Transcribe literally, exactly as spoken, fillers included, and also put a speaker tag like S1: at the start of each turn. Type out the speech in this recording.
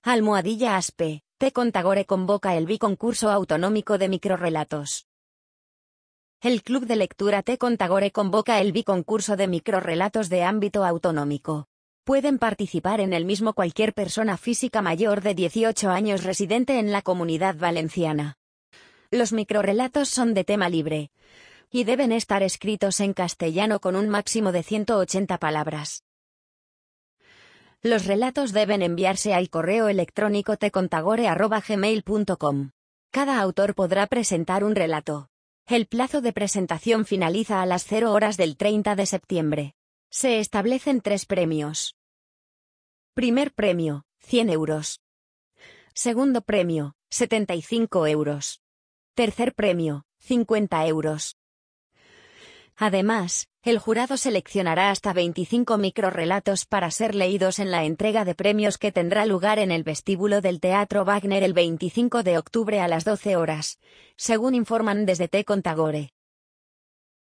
S1: Almohadilla Aspe, T. Contagore convoca el biconcurso autonómico de microrrelatos. El Club de Lectura T. Contagore convoca el biconcurso de microrrelatos de ámbito autonómico. Pueden participar en el mismo cualquier persona física mayor de dieciocho años residente en la Comunidad Valenciana. Los microrrelatos son de tema libre y deben estar escritos en castellano con un máximo de ciento ochenta palabras. Los relatos deben enviarse al correo electrónico t contagore arroba gmail punto com. Cada autor podrá presentar un relato. El plazo de presentación finaliza a las cero horas del treinta de septiembre. Se establecen tres premios. Primer premio, cien euros. Segundo premio, setenta y cinco euros. Tercer premio, cincuenta euros. Además, el jurado seleccionará hasta veinticinco microrrelatos para ser leídos en la entrega de premios que tendrá lugar en el vestíbulo del Teatro Wagner el veinticinco de octubre a las doce horas, según informan desde T. Contagore.